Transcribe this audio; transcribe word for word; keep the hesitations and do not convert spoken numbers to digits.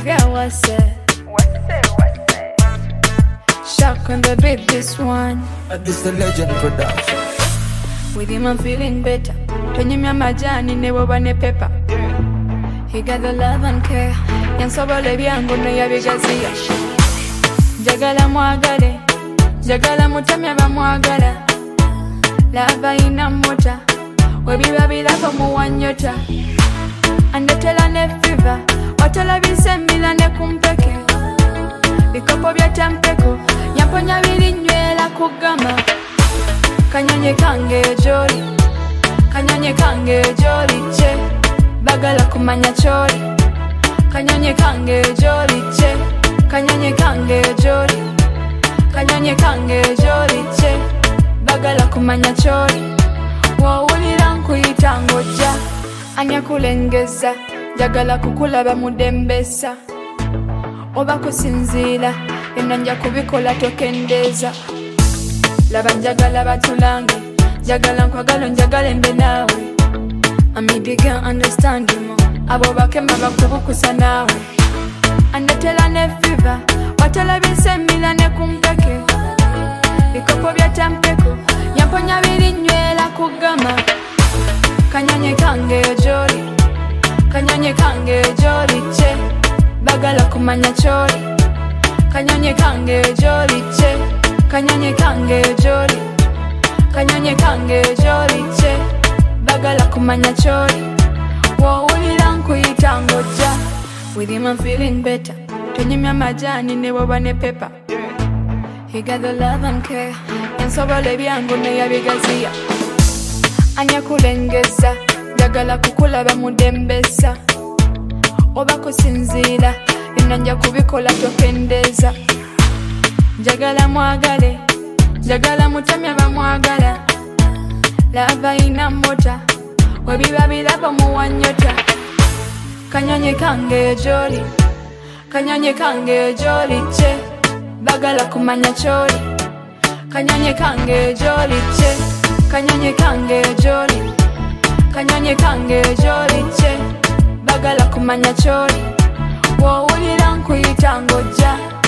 girl, what's it? What's it, what's it? Shock on the beat, this one. And this the legend production. With him I'm feeling better. When you my majani, never want a pepper. He got the love and care. Yansoba lebi ango no yabigazia. Jagala mwagale. Jagala mutamya ba mwagala. Lava ina mota. Webi babi lava muwanyota. Andetela ne fever. Watala bisemila ne kumpeke. Bikopo bya tampeko. Yamponya bili nywela kugama. Kanyonye kange joli. Kanyonye kange joli che. Bagala kumanya choli. Kanyonye kange joli che. Kanyonye kange joli. Kanyonye kange joli che. Bagala kumanya choli. Wawulira nkuyita ngoja. Anya kulengeza. Jagala kukulaba mudembesa. Oba kusinzira. Yonna nja kubikola tokendeza. Laba njagala batulange. Jagala nkwagala njagala mbe nawe. Amidi can't understand you more. Abo bakema bakubukusa nawe. Andetela ne fever. Watala bisemila ne kumpeke. Bikopo bya tampeko. Yamponya bili nywela kugama. Kanyonye kange joli. Kanyonye kange joli che. Bagala kumanya choli. Kanyonye kange joli che. Kanyonye kange joli. Kanyonye kange joli che. Bagala kumanya choli. Wawulira nkuyita ngoja. With him I'm feeling better. Tonyimya majani ne baba ne pepper. He got the love and care. Yansoba lebi ango no yabigazia. Anya kulengeza. Jagala kukulaba mudembesa. Oba kusinzira. Yonna nja kubikola tokendeza. Jagala mwagale. Jagala mutamya ba mwagala. Lava ina mota. Webiba bilaba muwanyota. Kanyonye kange joli. Kanyonye kange joli che. Bagala kumanya choli. Kanyonye kange joli che. Kanyonye kange joli. Kanyonye kange joli che. Bagala kumanya choli. Wawulira nkuyita ngoja.